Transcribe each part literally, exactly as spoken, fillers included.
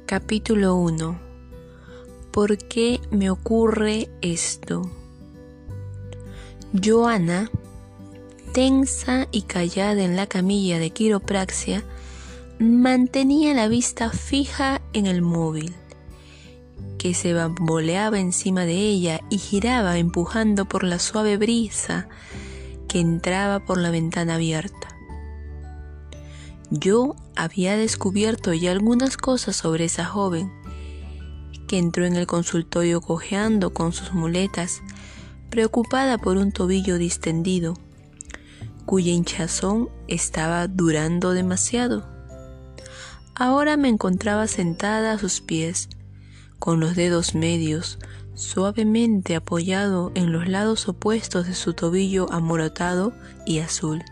Capítulo uno. ¿Por qué me ocurre esto? Joana, tensa y callada en la camilla de quiropraxia, mantenía la vista fija en el móvil, que se bamboleaba encima de ella y giraba empujando por la suave brisa que entraba por la ventana abierta. Yo había descubierto ya algunas cosas sobre esa joven, que entró en el consultorio cojeando con sus muletas, preocupada por un tobillo distendido, cuya hinchazón estaba durando demasiado. Ahora me encontraba sentada a sus pies, con los dedos medios suavemente apoyado en los lados opuestos de su tobillo amoratado y azul.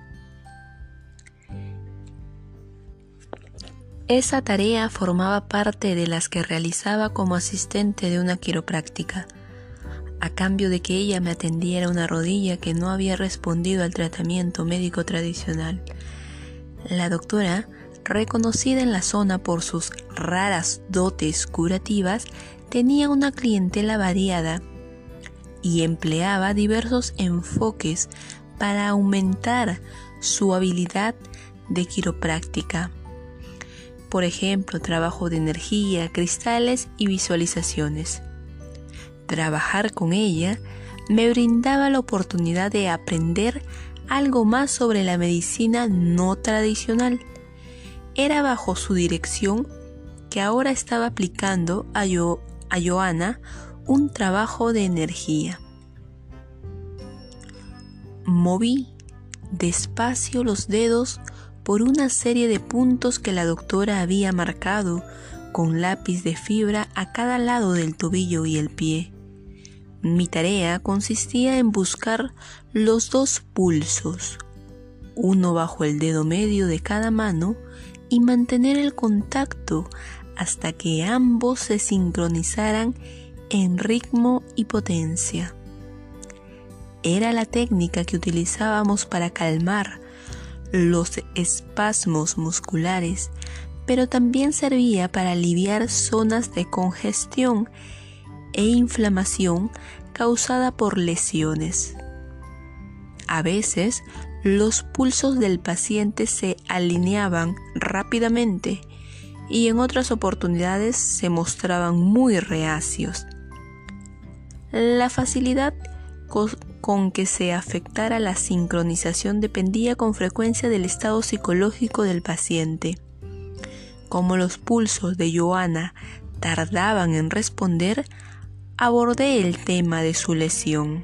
Esa tarea formaba parte de las que realizaba como asistente de una quiropráctica, a cambio de que ella me atendiera una rodilla que no había respondido al tratamiento médico tradicional. La doctora, reconocida en la zona por sus raras dotes curativas, tenía una clientela variada y empleaba diversos enfoques para aumentar su habilidad de quiropráctica. Por ejemplo, trabajo de energía, cristales y visualizaciones. Trabajar con ella me brindaba la oportunidad de aprender algo más sobre la medicina no tradicional. Era bajo su dirección que ahora estaba aplicando a, Yo, a Joana un trabajo de energía. Moví despacio los dedos por una serie de puntos que la doctora había marcado con lápiz de fibra a cada lado del tobillo y el pie. Mi tarea consistía en buscar los dos pulsos, uno bajo el dedo medio de cada mano, y mantener el contacto hasta que ambos se sincronizaran en ritmo y potencia. Era la técnica que utilizábamos para calmar los espasmos musculares, pero también servía para aliviar zonas de congestión e inflamación causada por lesiones. A veces, los pulsos del paciente se alineaban rápidamente y en otras oportunidades se mostraban muy reacios. La facilidad con que se afectara la sincronización dependía con frecuencia del estado psicológico del paciente. Como los pulsos de Joana tardaban en responder, abordé el tema de su lesión.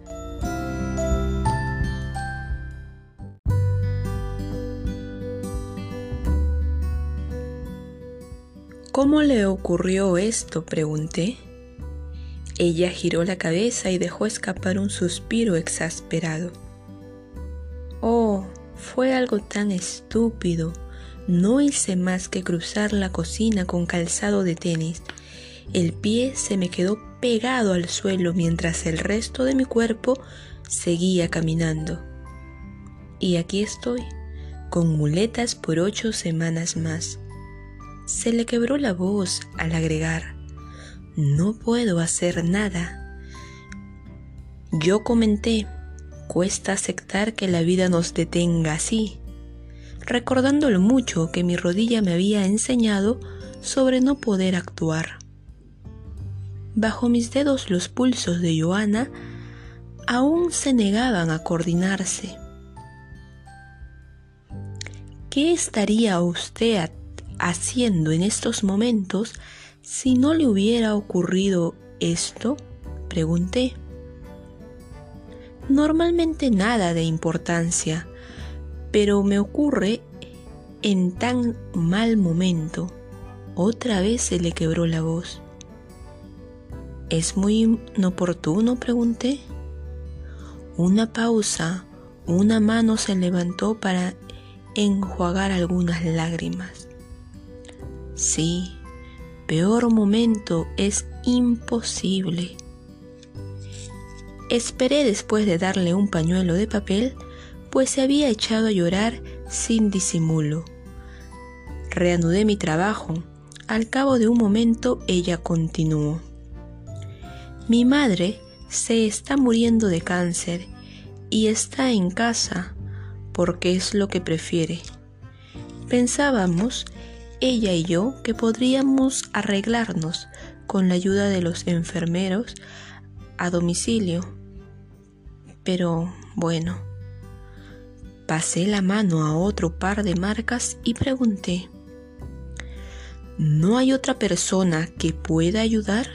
¿Cómo le ocurrió esto?, pregunté. Ella giró la cabeza y dejó escapar un suspiro exasperado. Oh, fue algo tan estúpido. No hice más que cruzar la cocina con calzado de tenis. El pie se me quedó pegado al suelo mientras el resto de mi cuerpo seguía caminando. Y aquí estoy, con muletas por ocho semanas más. Se le quebró la voz al agregar: no puedo hacer nada. Yo comenté: cuesta aceptar que la vida nos detenga así, recordando lo mucho que mi rodilla me había enseñado sobre no poder actuar. Bajo mis dedos los pulsos de Joana aún se negaban a coordinarse. ¿Qué estaría usted haciendo en estos momentos si no le hubiera ocurrido esto?, pregunté. Normalmente nada de importancia, pero me ocurre en tan mal momento. Otra vez se le quebró la voz. ¿Es muy inoportuno?, pregunté. Una pausa, una mano se levantó para enjuagar algunas lágrimas. Sí, peor momento es imposible. Esperé después de darle un pañuelo de papel, pues se había echado a llorar sin disimulo. Reanudé mi trabajo, Al cabo de un momento ella continuó: mi madre se está muriendo de cáncer y está en casa porque es lo que prefiere. Pensábamos, ella y yo, que podríamos arreglarnos con la ayuda de los enfermeros a domicilio. Pero bueno, pasé la mano a otro par de marcas y pregunté: ¿no hay otra persona que pueda ayudar?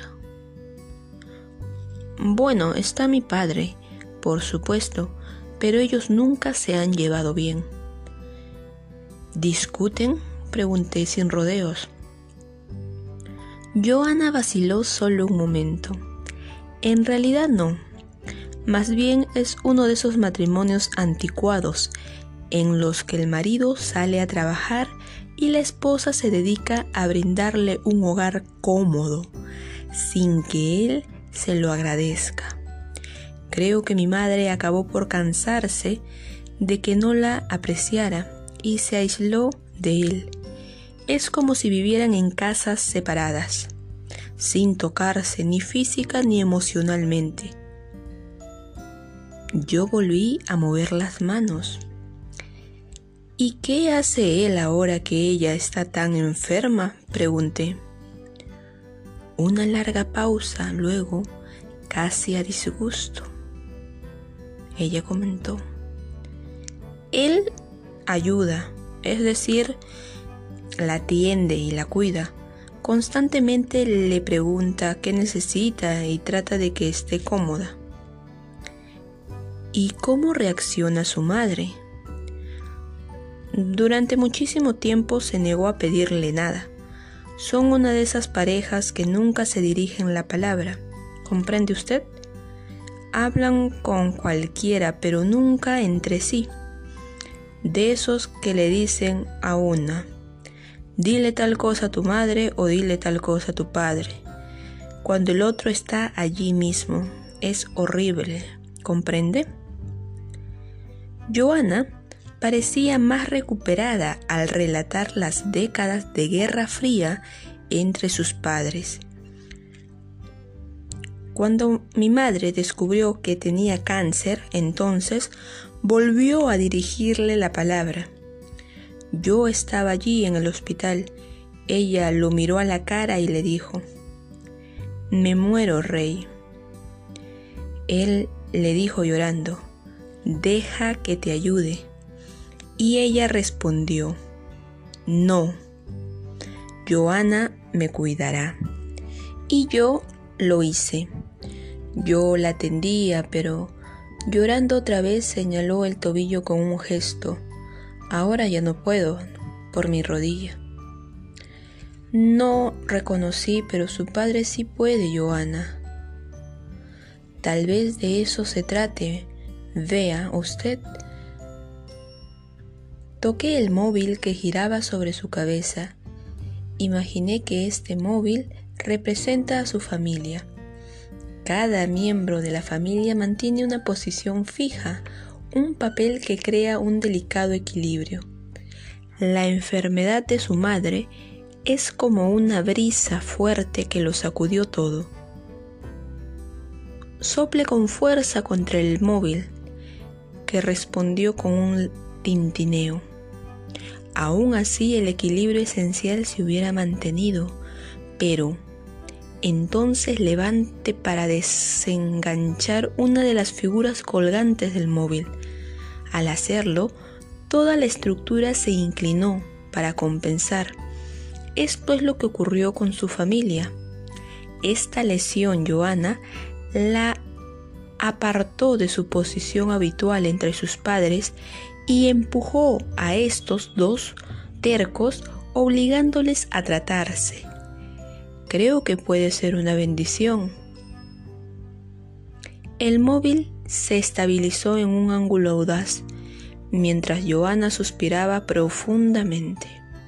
Bueno, está mi padre, por supuesto, pero ellos nunca se han llevado bien. ¿Discuten?, pregunté sin rodeos. Joana vaciló solo un momento. En realidad no. Más bien es uno de esos matrimonios anticuados en los que el marido sale a trabajar y la esposa se dedica a brindarle un hogar cómodo, sin que él se lo agradezca. Creo que mi madre acabó por cansarse de que no la apreciara y se aisló de él. Es como si vivieran en casas separadas, sin tocarse ni física ni emocionalmente. Yo volví a mover las manos. ¿Y qué hace él ahora que ella está tan enferma?, pregunté. Una larga pausa, luego, casi a disgusto, ella comentó: él ayuda, es decir, la atiende y la cuida. Constantemente le pregunta qué necesita y trata de que esté cómoda. ¿Y cómo reacciona su madre? Durante muchísimo tiempo se negó a pedirle nada. Son una de esas parejas que nunca se dirigen la palabra. ¿Comprende usted? Hablan con cualquiera, pero nunca entre sí. De esos que le dicen a una: dile tal cosa a tu madre o dile tal cosa a tu padre, cuando el otro está allí mismo. Es horrible, ¿comprende? Joana parecía más recuperada al relatar las décadas de guerra fría entre sus padres. Cuando mi madre descubrió que tenía cáncer, entonces volvió a dirigirle la palabra. Yo estaba allí en el hospital. Ella lo miró a la cara y le dijo: me muero, Rey. Él le dijo llorando: deja que te ayude. Y ella respondió: no, Joana me cuidará. Y yo lo hice. Yo la atendía, pero llorando otra vez señaló el tobillo con un gesto. Ahora ya no puedo, por mi rodilla. No reconocí, pero su padre sí puede, Joana. Tal vez de eso se trate. Vea usted. Toqué el móvil que giraba sobre su cabeza. Imaginé que este móvil representa a su familia. Cada miembro de la familia mantiene una posición fija, un papel que crea un delicado equilibrio. La enfermedad de su madre es como una brisa fuerte que lo sacudió todo. Sople con fuerza contra el móvil, que respondió con un tintineo. Aún así, el equilibrio esencial se hubiera mantenido, pero entonces levante para desenganchar una de las figuras colgantes del móvil. Al hacerlo, toda la estructura se inclinó para compensar. Esto es lo que ocurrió con su familia. Esta lesión, Joana, la apartó de su posición habitual entre sus padres y empujó a estos dos tercos, obligándoles a tratarse. Creo que puede ser una bendición. El móvil se estabilizó en un ángulo audaz, mientras Joana suspiraba profundamente.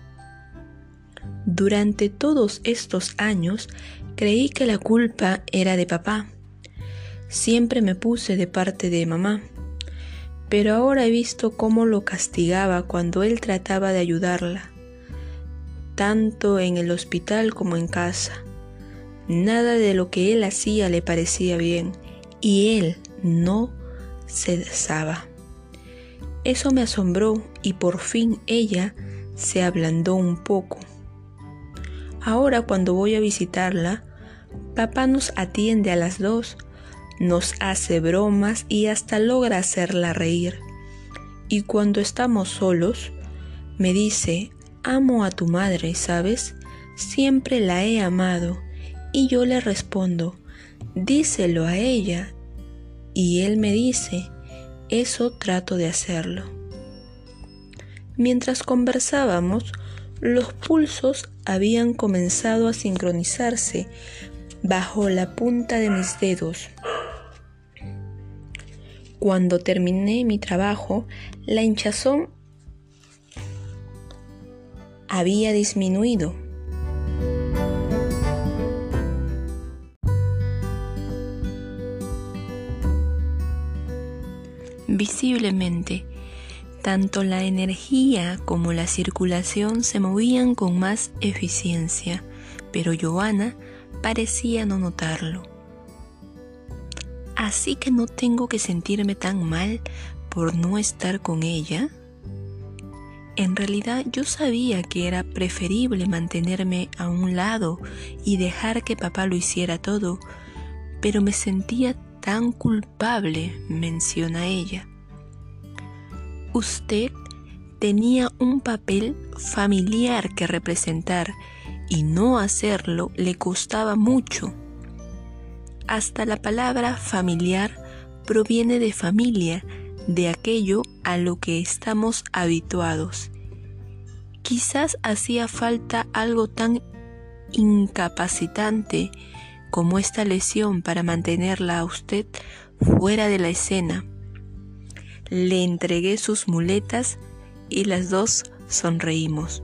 Durante todos estos años creí que la culpa era de papá. Siempre me puse de parte de mamá, pero ahora he visto cómo lo castigaba cuando él trataba de ayudarla. tanto en el hospital como en casa. Nada de lo que él hacía le parecía bien y él no cesaba. Eso me asombró y por fin ella se ablandó un poco. Ahora cuando voy a visitarla, papá nos atiende a las dos, nos hace bromas y hasta logra hacerla reír. Y cuando estamos solos, me dice, amo a tu madre, ¿sabes? Siempre la he amado. Y yo le respondo, díselo a ella. Y él me dice, eso trato de hacerlo. Mientras conversábamos, los pulsos habían comenzado a sincronizarse bajo la punta de mis dedos. Cuando terminé mi trabajo, la hinchazón había disminuido. Visiblemente, tanto la energía como la circulación se movían con más eficiencia, pero Johanna parecía no notarlo. ¿Así que no tengo que sentirme tan mal por no estar con ella? En realidad yo sabía que era preferible mantenerme a un lado y dejar que papá lo hiciera todo, pero me sentía tan culpable, menciona ella. Usted tenía un papel familiar que representar y no hacerlo le costaba mucho. Hasta la palabra familiar proviene de familia, de aquello a lo que estamos habituados. Quizás hacía falta algo tan incapacitante como esta lesión para mantenerla a usted fuera de la escena. Le entregué sus muletas y las dos sonreímos.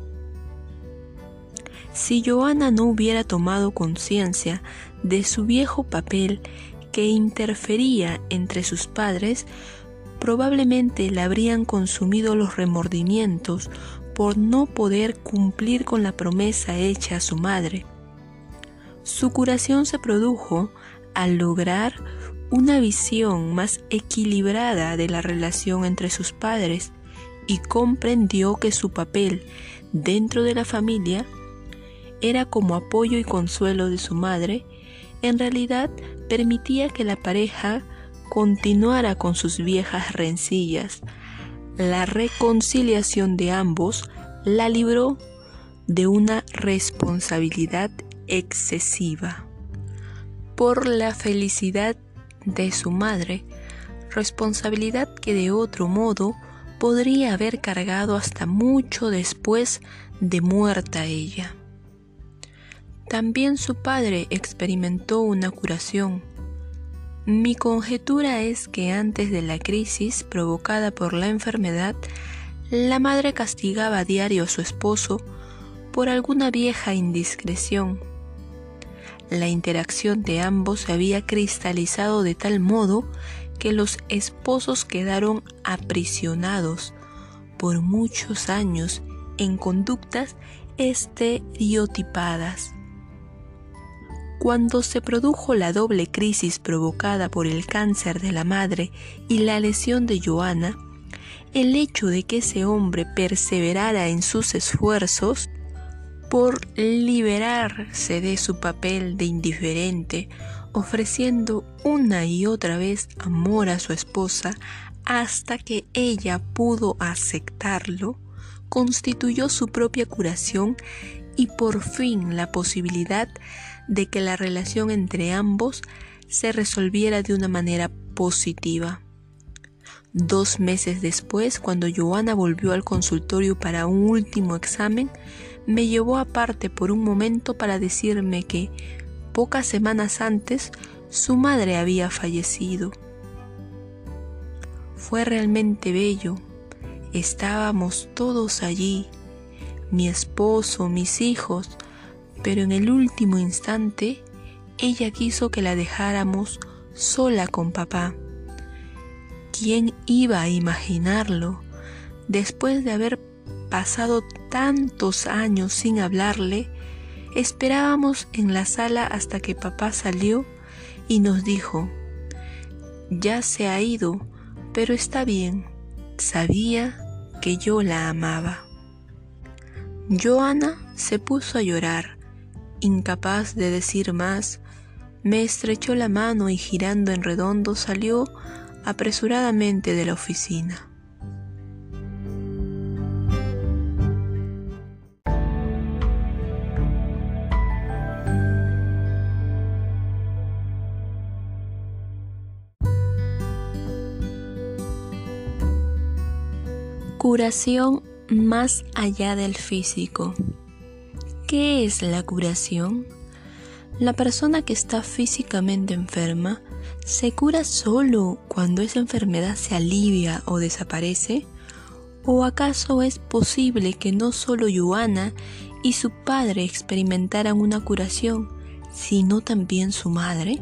Si Johanna no hubiera tomado conciencia de su viejo papel que interfería entre sus padres, probablemente la habrían consumido los remordimientos por no poder cumplir con la promesa hecha a su madre. Su curación se produjo al lograr una visión más equilibrada de la relación entre sus padres y comprendió que su papel dentro de la familia era como apoyo y consuelo de su madre. En realidad permitía que la pareja continuara con sus viejas rencillas. La reconciliación de ambos la libró de una responsabilidad excesiva. Por la felicidad de su madre, responsabilidad que de otro modo podría haber cargado hasta mucho después de muerta ella. También su padre experimentó una curación. Mi conjetura es que antes de la crisis provocada por la enfermedad, la madre castigaba a diario a su esposo por alguna vieja indiscreción. La interacción de ambos se había cristalizado de tal modo que los esposos quedaron aprisionados por muchos años en conductas estereotipadas. Cuando se produjo la doble crisis provocada por el cáncer de la madre y la lesión de Johanna, el hecho de que ese hombre perseverara en sus esfuerzos por liberarse de su papel de indiferente, ofreciendo una y otra vez amor a su esposa hasta que ella pudo aceptarlo, constituyó su propia curación y por fin la posibilidad de que la relación entre ambos se resolviera de una manera positiva. Dos meses después, cuando Johanna volvió al consultorio para un último examen, me llevó aparte por un momento para decirme que, pocas semanas antes, su madre había fallecido. Fue realmente bello. Estábamos todos allí, mi esposo, mis hijos, pero en el último instante, ella quiso que la dejáramos sola con papá. ¿Quién iba a imaginarlo? Después de haber pasado tantos años sin hablarle, esperábamos en la sala hasta que papá salió y nos dijo: ya se ha ido, pero está bien, sabía que yo la amaba. Joana se puso a llorar, incapaz de decir más. Me estrechó la mano y girando en redondo salió apresuradamente de la oficina. Curación más allá del físico. ¿Qué es la curación? La persona que está físicamente enferma se cura solo cuando esa enfermedad se alivia o desaparece. ¿O acaso es posible que no solo Joana y su padre experimentaran una curación, sino también su madre?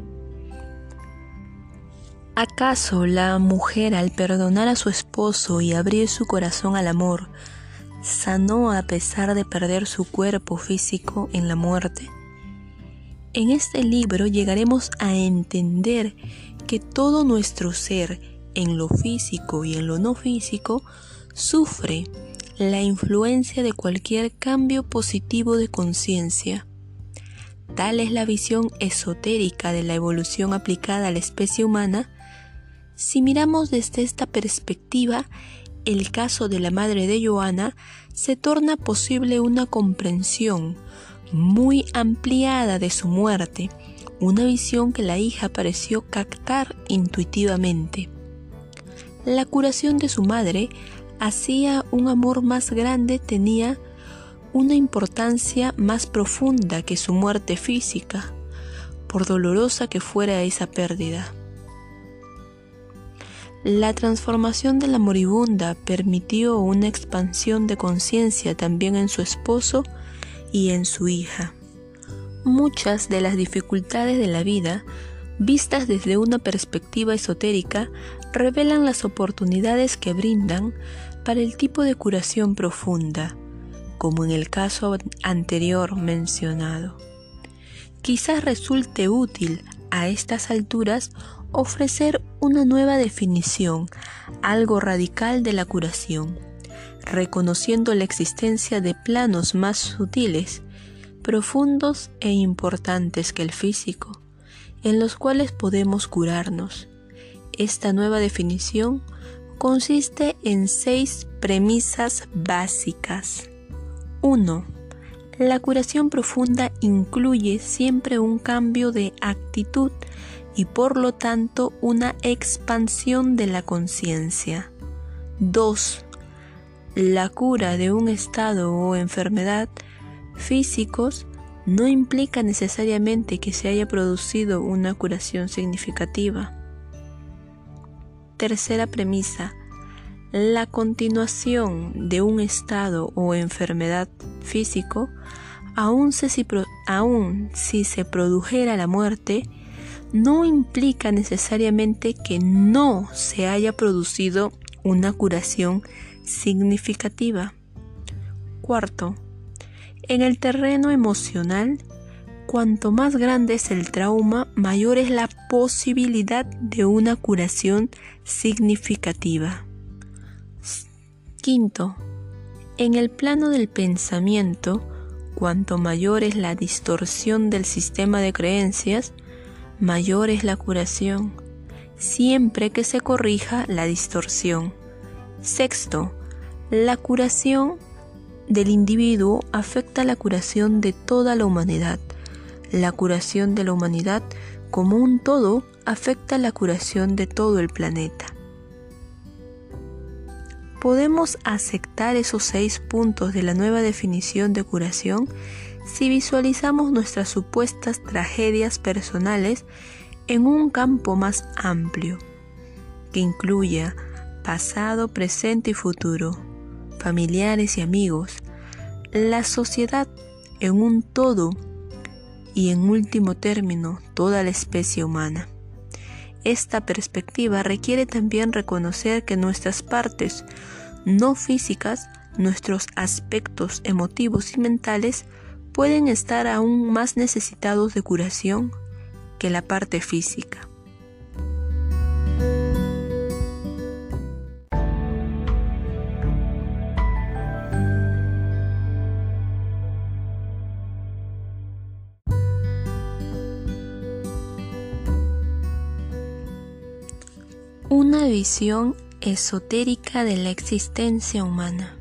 ¿Acaso la mujer, al perdonar a su esposo y abrir su corazón al amor, sanó a pesar de perder su cuerpo físico en la muerte? En este libro llegaremos a entender que todo nuestro ser, en lo físico y en lo no físico, sufre la influencia de cualquier cambio positivo de conciencia. Tal es la visión esotérica de la evolución aplicada a la especie humana. Si miramos desde esta perspectiva, el caso de la madre de Joana se torna posible una comprensión muy ampliada de su muerte, una visión que la hija pareció captar intuitivamente. La curación de su madre hacía un amor más grande, tenía una importancia más profunda que su muerte física, por dolorosa que fuera esa pérdida. La transformación de la moribunda permitió una expansión de conciencia también en su esposo y en su hija. Muchas de las dificultades de la vida, vistas desde una perspectiva esotérica, revelan las oportunidades que brindan para el tipo de curación profunda, como en el caso anterior mencionado. Quizás resulte útil a estas alturas ofrecer una nueva definición, algo radical de la curación, reconociendo la existencia de planos más sutiles, profundos e importantes que el físico, en los cuales podemos curarnos. Esta nueva definición consiste en seis premisas básicas. uno. La curación profunda incluye siempre un cambio de actitud y por lo tanto una expansión de la conciencia. dos. La cura de un estado o enfermedad físicos no implica necesariamente que se haya producido una curación significativa. Tercera premisa. La continuación de un estado o enfermedad físico, aun si, aun si se produjera la muerte, no implica necesariamente que no se haya producido una curación significativa. Cuarto, en el terreno emocional, cuanto más grande es el trauma, mayor es la posibilidad de una curación significativa. Quinto, en el plano del pensamiento, cuanto mayor es la distorsión del sistema de creencias, mayor es la curación, siempre que se corrija la distorsión. Sexto, la curación del individuo afecta la curación de toda la humanidad. La curación de la humanidad como un todo afecta la curación de todo el planeta. Podemos aceptar esos seis puntos de la nueva definición de curación si visualizamos nuestras supuestas tragedias personales en un campo más amplio, que incluya pasado, presente y futuro, familiares y amigos, la sociedad en un todo y en último término toda la especie humana. Esta perspectiva requiere también reconocer que nuestras partes no físicas nuestros aspectos emotivos y mentales pueden estar aún más necesitados de curación que la parte física. Una visión esotérica de la existencia humana.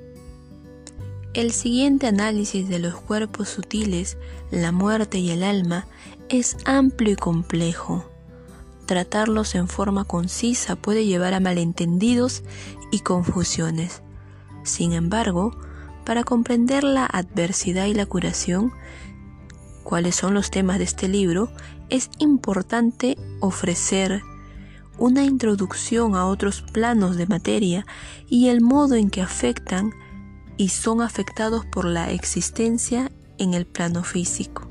El siguiente análisis de los cuerpos sutiles, la muerte y el alma es amplio y complejo. Tratarlos en forma concisa puede llevar a malentendidos y confusiones. Sin embargo, para comprender la adversidad y la curación, cuáles son los temas de este libro, es importante ofrecer una introducción a otros planos de materia y el modo en que afectan y son afectados por la existencia en el plano físico.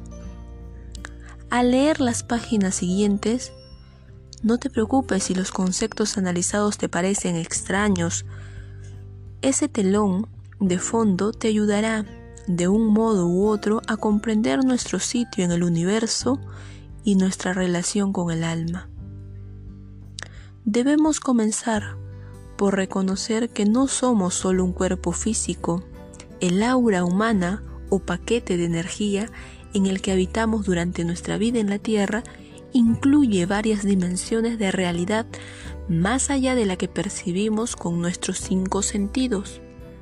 Al leer las páginas siguientes, no te preocupes si los conceptos analizados te parecen extraños. Ese telón de fondo te ayudará de un modo u otro a comprender nuestro sitio en el universo y nuestra relación con el alma. Debemos comenzar por reconocer que no somos solo un cuerpo físico. El aura humana o paquete de energía en el que habitamos durante nuestra vida en la Tierra incluye varias dimensiones de realidad más allá de la que percibimos con nuestros cinco sentidos.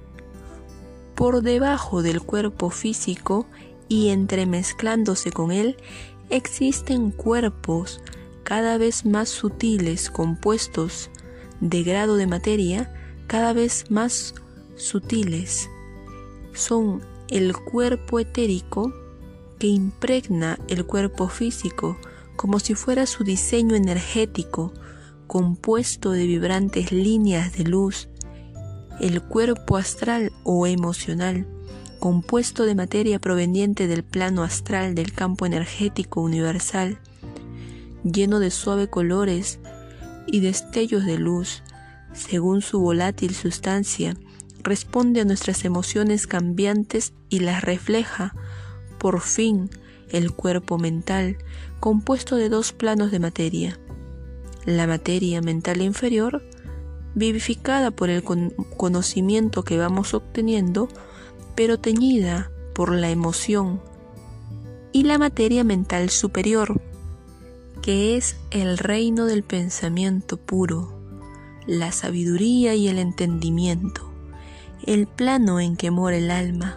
Por debajo del cuerpo físico y entremezclándose con él existen cuerpos cada vez más sutiles, compuestos de grado de materia cada vez más sutiles. Son el cuerpo etérico que impregna el cuerpo físico como si fuera su diseño energético, compuesto de vibrantes líneas de luz. El cuerpo astral o emocional, compuesto de materia proveniente del plano astral del campo energético universal, lleno de suaves colores y destellos de luz, según su volátil sustancia, responde a nuestras emociones cambiantes y las refleja. Por fin, el cuerpo mental, compuesto de dos planos de materia, la materia mental inferior, vivificada por el con- conocimiento que vamos obteniendo, pero teñida por la emoción, y la materia mental superior, que es el reino del pensamiento puro, la sabiduría y el entendimiento, el plano en que mora el alma.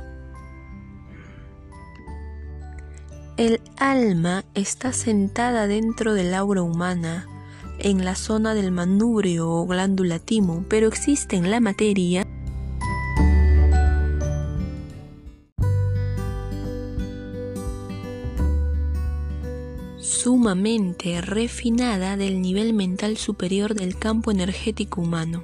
El alma está sentada dentro del aura humana, en la zona del manubrio o glándula timo, pero existe en la materia sumamente refinada del nivel mental superior del campo energético humano.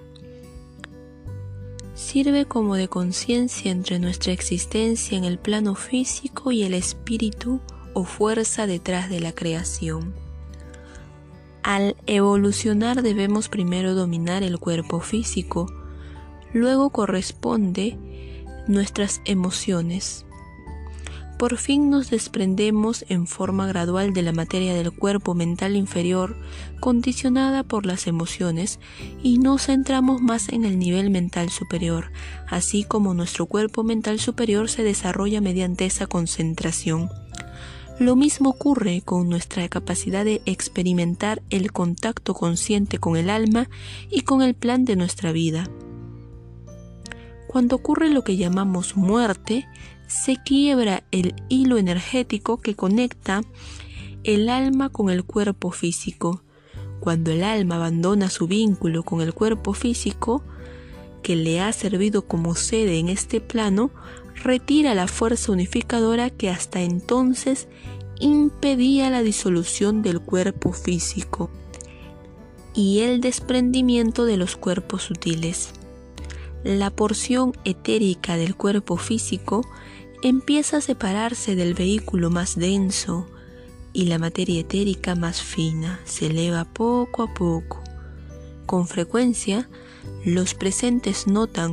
Sirve como de conciencia entre nuestra existencia en el plano físico y el espíritu o fuerza detrás de la creación. Al evolucionar debemos primero dominar el cuerpo físico, luego corresponde nuestras emociones. Por fin nos desprendemos en forma gradual de la materia del cuerpo mental inferior, condicionada por las emociones, y nos centramos más en el nivel mental superior, así como nuestro cuerpo mental superior se desarrolla mediante esa concentración. Lo mismo ocurre con nuestra capacidad de experimentar el contacto consciente con el alma y con el plan de nuestra vida. Cuando ocurre lo que llamamos muerte, se quiebra el hilo energético que conecta el alma con el cuerpo físico. Cuando el alma abandona su vínculo con el cuerpo físico, que le ha servido como sede en este plano, retira la fuerza unificadora que hasta entonces impedía la disolución del cuerpo físico y el desprendimiento de los cuerpos sutiles. La porción etérica del cuerpo físico empieza a separarse del vehículo más denso y la materia etérica más fina se eleva poco a poco. Con frecuencia, los presentes notan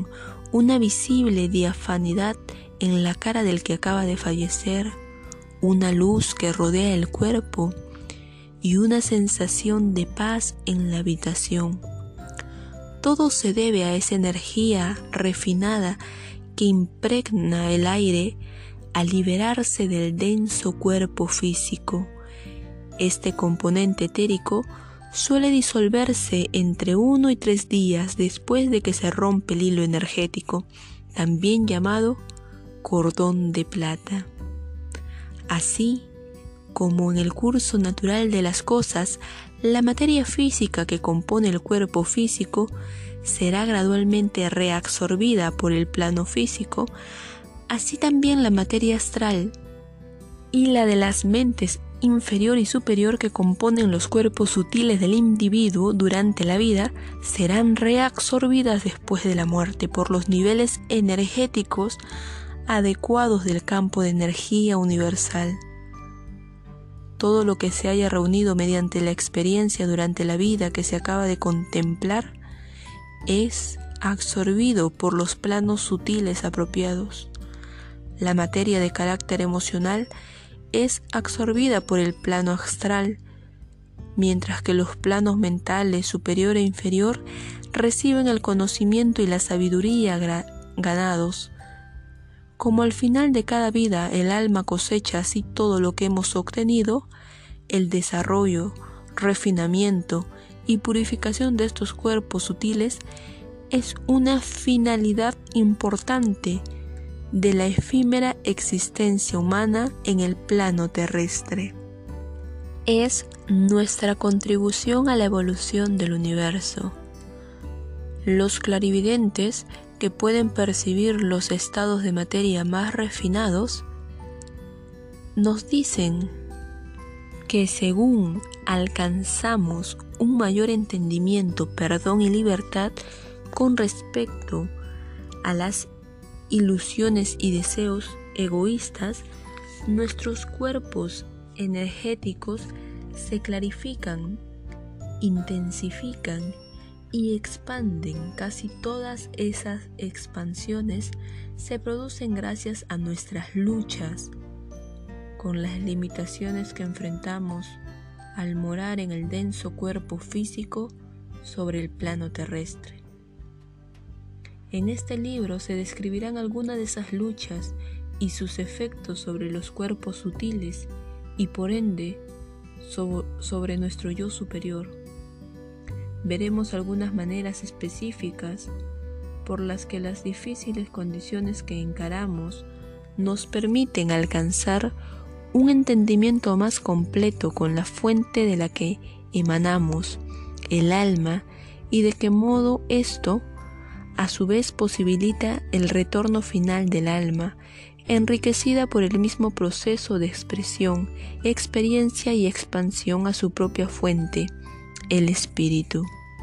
una visible diafanidad en la cara del que acaba de fallecer, una luz que rodea el cuerpo y una sensación de paz en la habitación. Todo se debe a esa energía refinada que impregna el aire al liberarse del denso cuerpo físico. Este componente etérico suele disolverse entre uno y tres días después de que se rompe el hilo energético, también llamado cordón de plata. Así como en el curso natural de las cosas, la materia física que compone el cuerpo físico será gradualmente reabsorbida por el plano físico, así también la materia astral y la de las mentes inferior y superior que componen los cuerpos sutiles del individuo durante la vida serán reabsorbidas después de la muerte por los niveles energéticos adecuados del campo de energía universal. Todo lo que se haya reunido mediante la experiencia durante la vida que se acaba de contemplar es absorbido por los planos sutiles apropiados. La materia de carácter emocional es absorbida por el plano astral, mientras que los planos mentales superior e inferior reciben el conocimiento y la sabiduría ganados. Como al final de cada vida el alma cosecha así todo lo que hemos obtenido, el desarrollo, refinamiento y purificación de estos cuerpos sutiles es una finalidad importante de la efímera existencia humana en el plano terrestre. Es nuestra contribución a la evolución del universo. Los clarividentes que pueden percibir los estados de materia más refinados nos dicen que según alcanzamos un mayor entendimiento, perdón y libertad con respecto a las ilusiones y deseos egoístas, nuestros cuerpos energéticos se clarifican, intensifican y expanden. Casi todas esas expansiones se producen gracias a nuestras luchas con las limitaciones que enfrentamos al morar en el denso cuerpo físico sobre el plano terrestre. En este libro se describirán algunas de esas luchas y sus efectos sobre los cuerpos sutiles y por ende sobre nuestro yo superior. Veremos algunas maneras específicas por las que las difíciles condiciones que encaramos nos permiten alcanzar un entendimiento más completo con la fuente de la que emanamos, el alma, y de qué modo esto a su vez posibilita el retorno final del alma, enriquecida por el mismo proceso de expresión, experiencia y expansión a su propia fuente, el espíritu.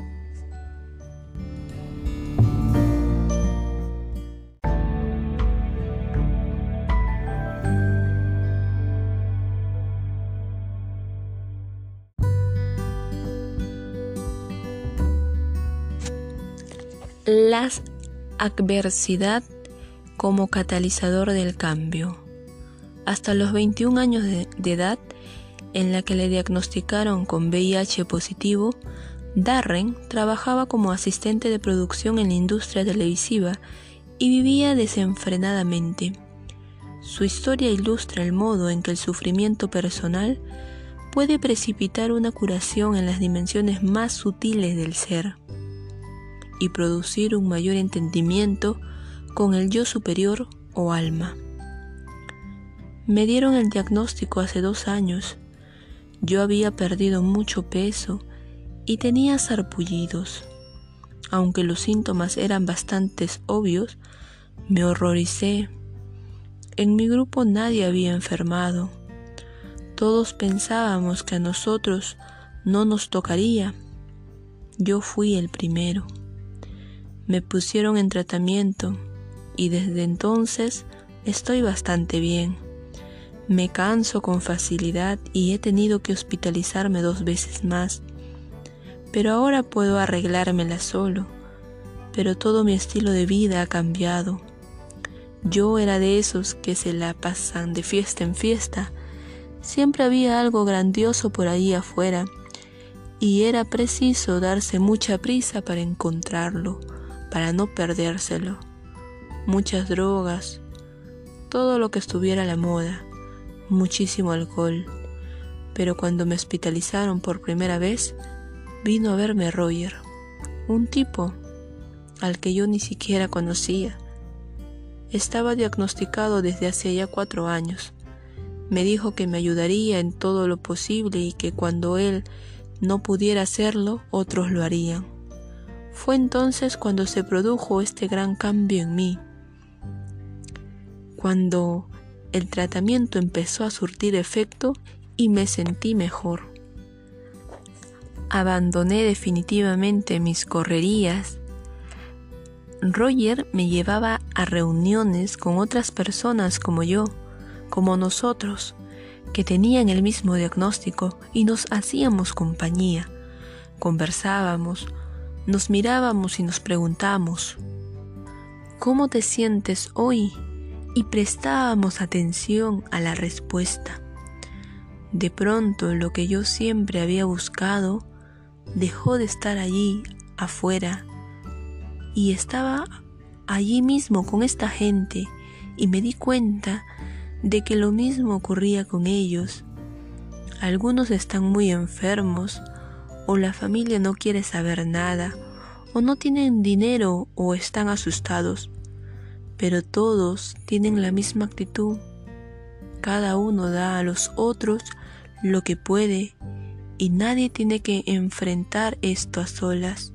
La adversidad como catalizador del cambio. Hasta los veintiún años de, de edad, en la que le diagnosticaron con V I H positivo, Darren trabajaba como asistente de producción en la industria televisiva y vivía desenfrenadamente. Su historia ilustra el modo en que el sufrimiento personal puede precipitar una curación en las dimensiones más sutiles del ser y producir un mayor entendimiento con el yo superior o alma. Me dieron el diagnóstico hace dos años. Yo había perdido mucho peso y tenía sarpullidos. Aunque los síntomas eran bastante obvios, me horroricé. En mi grupo nadie había enfermado. Todos pensábamos que a nosotros no nos tocaría. Yo fui el primero. Me pusieron en tratamiento y desde entonces estoy bastante bien. Me canso con facilidad y he tenido que hospitalizarme dos veces más, pero ahora puedo arreglármela solo. pero todo mi estilo de vida ha cambiado. Yo era de esos que se la pasan de fiesta en fiesta. Siempre había algo grandioso por ahí afuera y era preciso darse mucha prisa para encontrarlo, para no perdérselo. Muchas drogas, todo lo que estuviera a la moda, muchísimo alcohol. Pero cuando me hospitalizaron por primera vez, vino a verme Roger, un tipo al que yo ni siquiera conocía. Estaba diagnosticado desde hace ya cuatro años. Me dijo que me ayudaría en todo lo posible y que cuando él no pudiera hacerlo, otros lo harían. Fue entonces cuando se produjo este gran cambio en mí. Cuando el tratamiento empezó a surtir efecto y me sentí mejor. Abandoné definitivamente mis correrías. Roger me llevaba a reuniones con otras personas como yo, como nosotros, que tenían el mismo diagnóstico y nos hacíamos compañía. Conversábamos, nos mirábamos y nos preguntábamos, ¿cómo te sientes hoy? Y prestábamos atención a la respuesta. De pronto, lo que yo siempre había buscado dejó de estar allí afuera y estaba allí mismo con esta gente, y me di cuenta de que lo mismo ocurría con ellos. Algunos están muy enfermos, o la familia no quiere saber nada, o no tienen dinero o están asustados, pero todos tienen la misma actitud. Cada uno da a los otros lo que puede y nadie tiene que enfrentar esto a solas.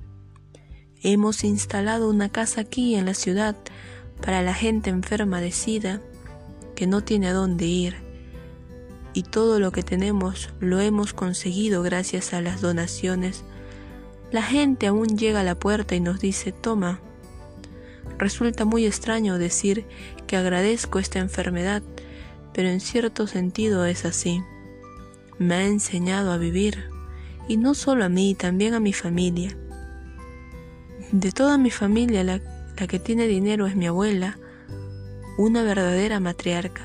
Hemos instalado una casa aquí en la ciudad para la gente enferma de SIDA que no tiene a dónde ir, y todo lo que tenemos lo hemos conseguido gracias a las donaciones. La gente aún llega a la puerta y nos dice, toma. Resulta muy extraño decir que agradezco esta enfermedad, pero en cierto sentido es así. Me ha enseñado a vivir, y no solo a mí, también a mi familia. De toda mi familia, la, la que tiene dinero es mi abuela, una verdadera matriarca.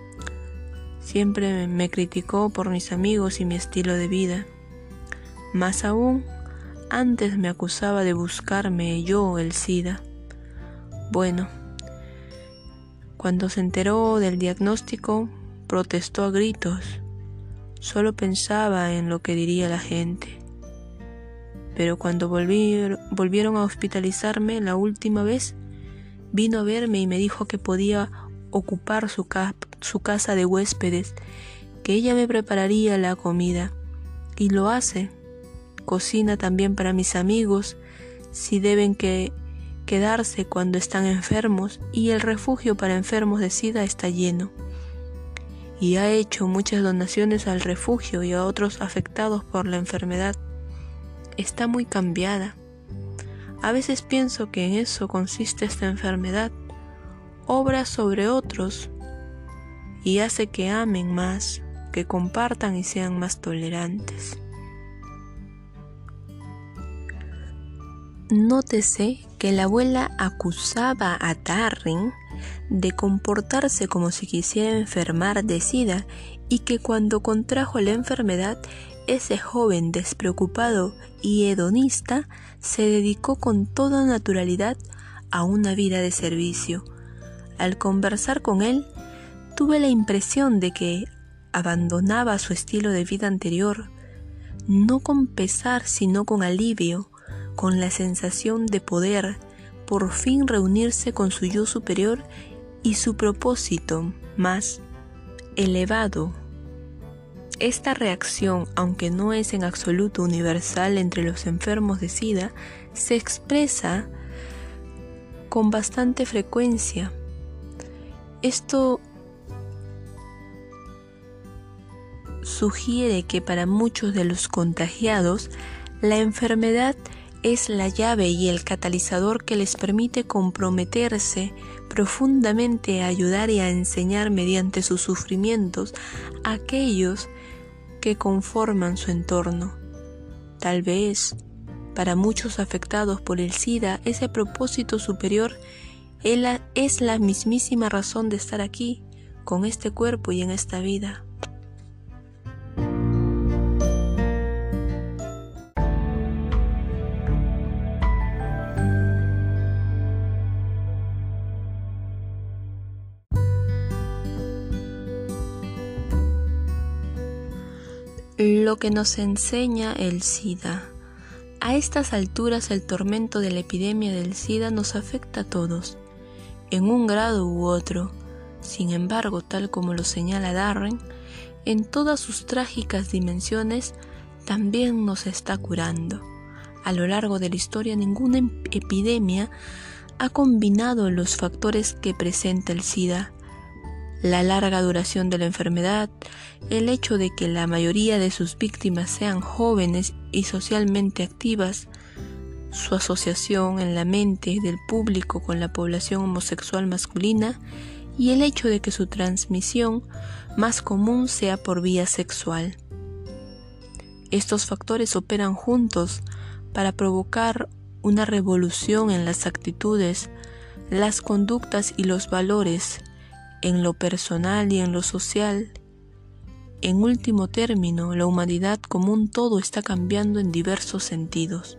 Siempre me criticó por mis amigos y mi estilo de vida. Más aún, antes me acusaba de buscarme yo el SIDA. Bueno, cuando se enteró del diagnóstico, protestó a gritos. Solo pensaba en lo que diría la gente. Pero cuando volví, volvieron a hospitalizarme la última vez, vino a verme y me dijo que podía ocupar su, ca- su casa de huéspedes, que ella me prepararía la comida. Y lo hace. Cocina también para mis amigos, si deben que quedarse cuando están enfermos, y el refugio para enfermos de SIDA está lleno. Y ha hecho muchas donaciones al refugio y a otros afectados por la enfermedad. Está muy cambiada. A veces pienso que en eso consiste esta enfermedad. Obra sobre otros y hace que amen más, que compartan y sean más tolerantes. Nótese que la abuela acusaba a Darren de comportarse como si quisiera enfermar de SIDA y que cuando contrajo la enfermedad, ese joven despreocupado y hedonista se dedicó con toda naturalidad a una vida de servicio. Al conversar con él, tuve la impresión de que abandonaba su estilo de vida anterior, no con pesar sino con alivio, con la sensación de poder por fin reunirse con su yo superior y su propósito más elevado. Esta reacción, aunque no es en absoluto universal entre los enfermos de SIDA, se expresa con bastante frecuencia. Esto sugiere que para muchos de los contagiados, la enfermedad es la llave y el catalizador que les permite comprometerse profundamente a ayudar y a enseñar mediante sus sufrimientos a aquellos que conforman su entorno. Tal vez Para muchos afectados por el SIDA, ese propósito superior es la mismísima razón de estar aquí, con este cuerpo y en esta vida. Lo que nos enseña el SIDA. A estas alturas el tormento de la epidemia del SIDA nos afecta a todos, en un grado u otro. Sin embargo, tal como lo señala Darren, en todas sus trágicas dimensiones también nos está curando. A lo largo de la historia, ninguna epidemia ha combinado los factores que presenta el SIDA. La larga duración de la enfermedad, el hecho de que la mayoría de sus víctimas sean jóvenes y socialmente activas, su asociación en la mente del público con la población homosexual masculina y el hecho de que su transmisión más común sea por vía sexual. Estos factores operan juntos para provocar una revolución en las actitudes, las conductas y los valores, en lo personal y en lo social. En último término, la humanidad como un todo está cambiando en diversos sentidos.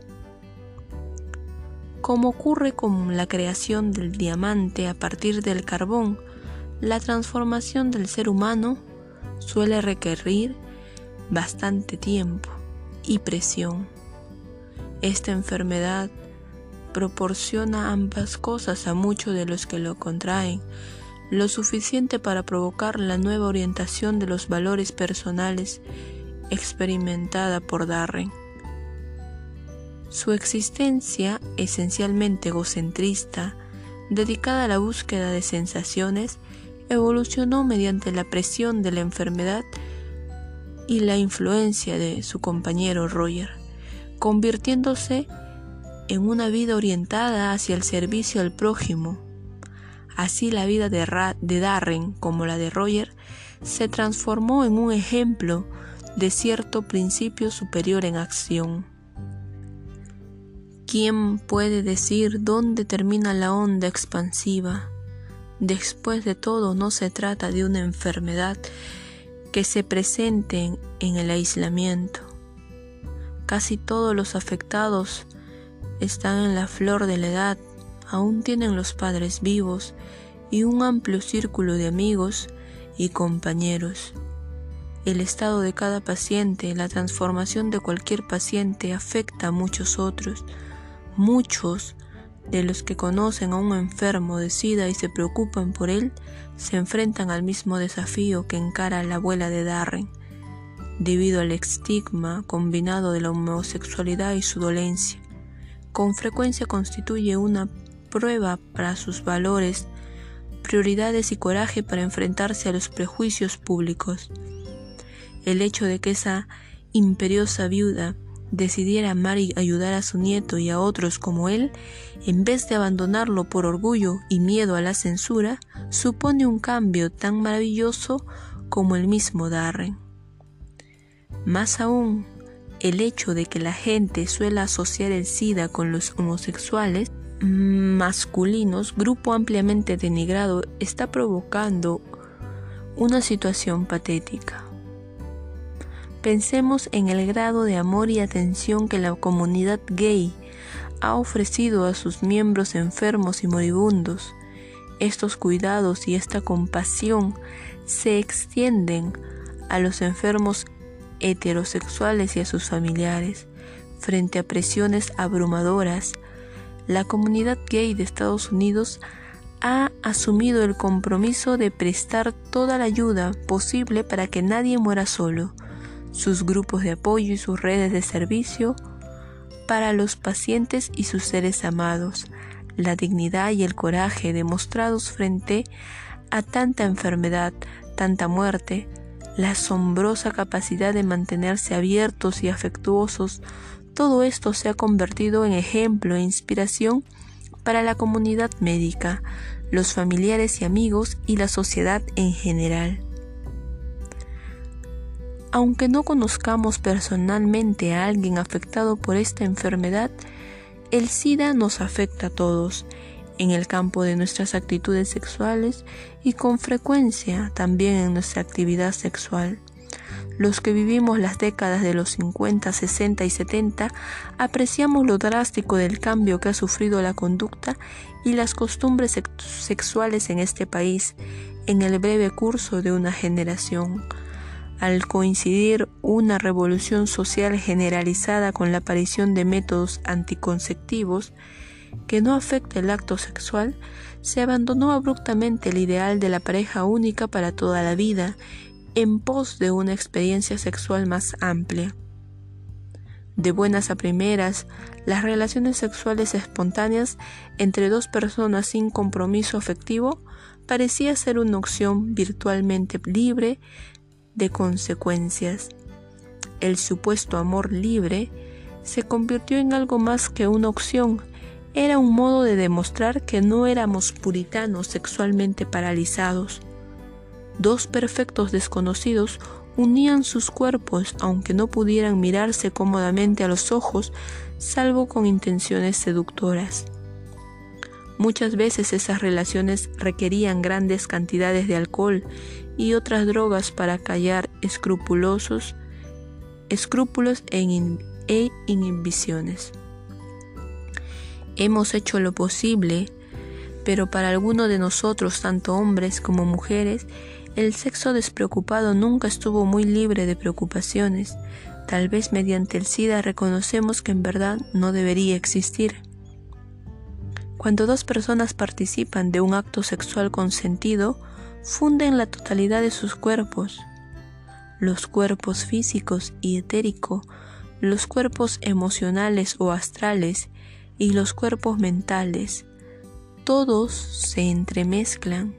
Como ocurre con la creación del diamante a partir del carbón, la transformación del ser humano suele requerir bastante tiempo y presión. Esta enfermedad proporciona ambas cosas a muchos de los que lo contraen, lo suficiente para provocar la nueva orientación de los valores personales experimentada por Darren. Su existencia, esencialmente egocentrista, dedicada a la búsqueda de sensaciones, evolucionó mediante la presión de la enfermedad y la influencia de su compañero Roger, convirtiéndose en una vida orientada hacia el servicio al prójimo. Así la vida de, Ra- de Darren, como la de Roger, se transformó en un ejemplo de cierto principio superior en acción. ¿Quién puede decir dónde termina la onda expansiva? Después de todo, no se trata de una enfermedad que se presente en, en el aislamiento. Casi todos los afectados están en la flor de la edad, aún tienen los padres vivos y un amplio círculo de amigos y compañeros. El estado de cada paciente, la transformación de cualquier paciente afecta a muchos otros. Muchos de los que conocen a un enfermo de SIDA y se preocupan por él, se enfrentan al mismo desafío que encara la abuela de Darren, debido al estigma combinado de la homosexualidad y su dolencia. Con frecuencia constituye una prueba para sus valores, prioridades y coraje para enfrentarse a los prejuicios públicos. El hecho de que esa imperiosa viuda decidiera amar y ayudar a su nieto y a otros como él, en vez de abandonarlo por orgullo y miedo a la censura, supone un cambio tan maravilloso como el mismo Darren. Más aún, el hecho de que la gente suele asociar el SIDA con los homosexuales masculinos, grupo ampliamente denigrado, está provocando una situación patética. Pensemos en el grado de amor y atención que la comunidad gay ha ofrecido a sus miembros enfermos y moribundos. Estos cuidados y esta compasión se extienden a los enfermos heterosexuales y a sus familiares. Frente a presiones abrumadoras, la comunidad gay de Estados Unidos ha asumido el compromiso de prestar toda la ayuda posible para que nadie muera solo. Sus grupos de apoyo y sus redes de servicio para los pacientes y sus seres amados, la dignidad y el coraje demostrados frente a tanta enfermedad, tanta muerte, la asombrosa capacidad de mantenerse abiertos y afectuosos, todo esto se ha convertido en ejemplo e inspiración para la comunidad médica, los familiares y amigos y la sociedad en general. Aunque no conozcamos personalmente a alguien afectado por esta enfermedad, el SIDA nos afecta a todos, en el campo de nuestras actitudes sexuales y con frecuencia también en nuestra actividad sexual. Los que vivimos las décadas de los cincuenta, sesenta y setenta apreciamos lo drástico del cambio que ha sufrido la conducta y las costumbres sex- sexuales en este país en el breve curso de una generación. Al coincidir una revolución social generalizada con la aparición de métodos anticonceptivos que no afecta el acto sexual, se abandonó abruptamente el ideal de la pareja única para toda la vida, en pos de una experiencia sexual más amplia. De buenas a primeras, las relaciones sexuales espontáneas entre dos personas sin compromiso afectivo parecía ser una opción virtualmente libre de consecuencias. El supuesto amor libre se convirtió en algo más que una opción. Era un modo de demostrar que no éramos puritanos sexualmente paralizados. Dos perfectos desconocidos unían sus cuerpos aunque no pudieran mirarse cómodamente a los ojos, salvo con intenciones seductoras. Muchas veces esas relaciones requerían grandes cantidades de alcohol y otras drogas para callar escrupulosos, escrúpulos e, in, e inhibiciones. Hemos hecho lo posible, pero para algunos de nosotros, tanto hombres como mujeres, el sexo despreocupado nunca estuvo muy libre de preocupaciones. Tal vez mediante el SIDA reconocemos que en verdad no debería existir. Cuando dos personas participan de un acto sexual consentido, funden la totalidad de sus cuerpos, los cuerpos físicos y etérico, los cuerpos emocionales o astrales y los cuerpos mentales. Todos se entremezclan.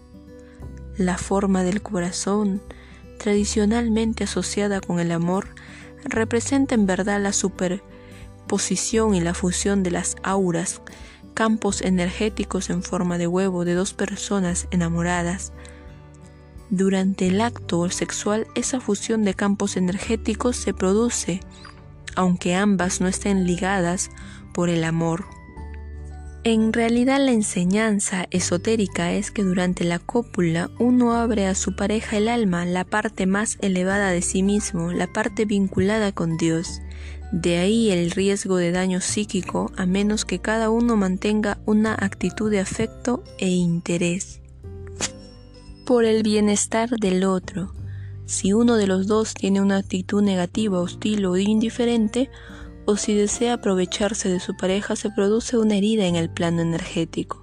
La forma del corazón, tradicionalmente asociada con el amor, representa en verdad la superposición y la fusión de las auras, campos energéticos en forma de huevo de dos personas enamoradas. Durante el acto sexual, esa fusión de campos energéticos se produce, aunque ambas no estén ligadas por el amor. En realidad, la enseñanza esotérica es que durante la cópula uno abre a su pareja el alma, la parte más elevada de sí mismo, la parte vinculada con Dios. De ahí el riesgo de daño psíquico, a menos que cada uno mantenga una actitud de afecto e interés por el bienestar del otro. Si uno de los dos tiene una actitud negativa, hostil o indiferente, o si desea aprovecharse de su pareja, se produce una herida en el plano energético.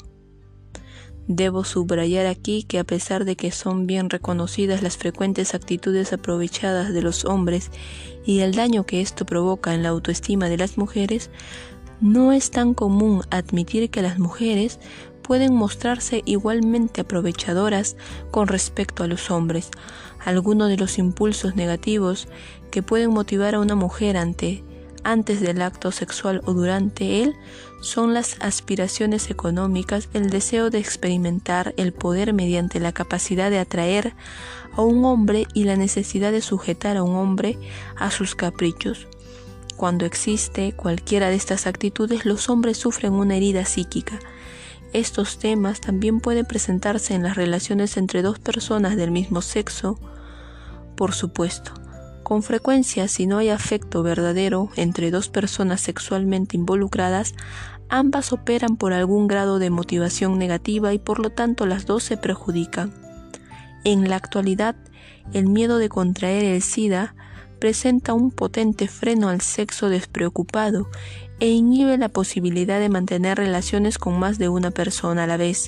Debo subrayar aquí que a pesar de que son bien reconocidas las frecuentes actitudes aprovechadas de los hombres y el daño que esto provoca en la autoestima de las mujeres, no es tan común admitir que las mujeres pueden mostrarse igualmente aprovechadoras con respecto a los hombres. Algunos de los impulsos negativos que pueden motivar a una mujer ante antes del acto sexual o durante él son las aspiraciones económicas, el deseo de experimentar el poder mediante la capacidad de atraer a un hombre y la necesidad de sujetar a un hombre a sus caprichos. Cuando existe cualquiera de estas actitudes, los hombres sufren una herida psíquica. Estos temas también pueden presentarse en las relaciones entre dos personas del mismo sexo, por supuesto. Con frecuencia, si no hay afecto verdadero entre dos personas sexualmente involucradas, ambas operan por algún grado de motivación negativa y por lo tanto las dos se perjudican. En la actualidad, el miedo de contraer el SIDA presenta un potente freno al sexo despreocupado e inhibe la posibilidad de mantener relaciones con más de una persona a la vez.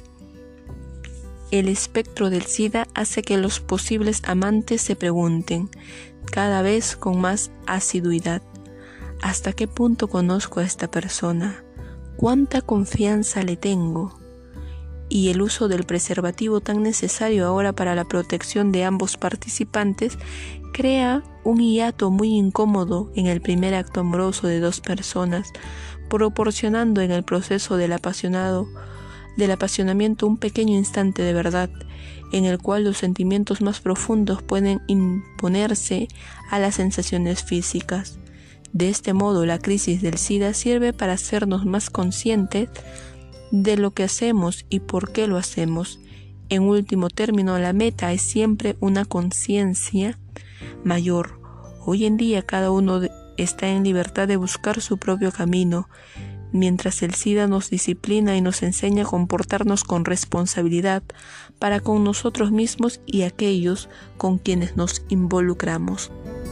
El espectro del SIDA hace que los posibles amantes se pregunten, cada vez con más asiduidad, ¿hasta qué punto conozco a esta persona? ¿Cuánta confianza le tengo? Y el uso del preservativo tan necesario ahora para la protección de ambos participantes crea un hiato muy incómodo en el primer acto amoroso de dos personas, proporcionando en el proceso del apasionado del apasionamiento un pequeño instante de verdad, en el cual los sentimientos más profundos pueden imponerse a las sensaciones físicas. De este modo, la crisis del SIDA sirve para hacernos más conscientes de lo que hacemos y por qué lo hacemos. En último término, la meta es siempre una conciencia mayor. Hoy en día cada uno está en libertad de buscar su propio camino, mientras el SIDA nos disciplina y nos enseña a comportarnos con responsabilidad para con nosotros mismos y aquellos con quienes nos involucramos.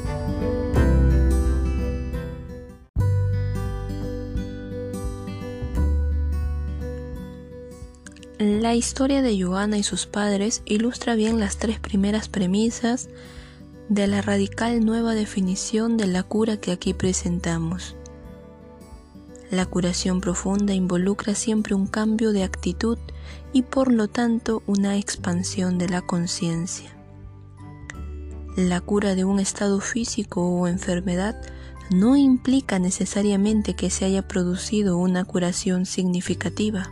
La historia de Johanna y sus padres ilustra bien las tres primeras premisas de la radical nueva definición de la cura que aquí presentamos. La curación profunda involucra siempre un cambio de actitud y por lo tanto una expansión de la conciencia. La cura de un estado físico o enfermedad no implica necesariamente que se haya producido una curación significativa.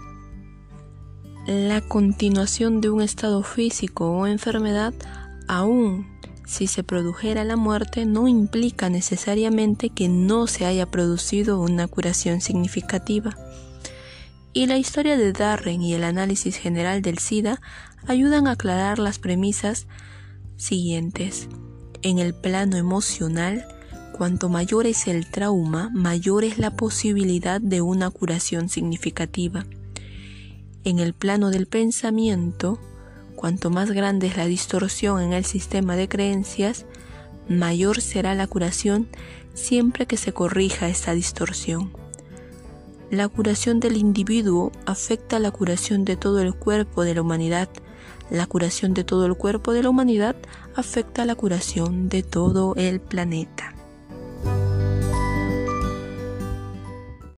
La continuación de un estado físico o enfermedad, aun si se produjera la muerte, no implica necesariamente que no se haya producido una curación significativa. Y la historia de Darren y el análisis general del SIDA ayudan a aclarar las premisas siguientes. En el plano emocional, cuanto mayor es el trauma, mayor es la posibilidad de una curación significativa. En el plano del pensamiento, cuanto más grande es la distorsión en el sistema de creencias, mayor será la curación siempre que se corrija esta distorsión. La curación del individuo afecta a la curación de todo el cuerpo de la humanidad. La curación de todo el cuerpo de la humanidad afecta a la curación de todo el planeta.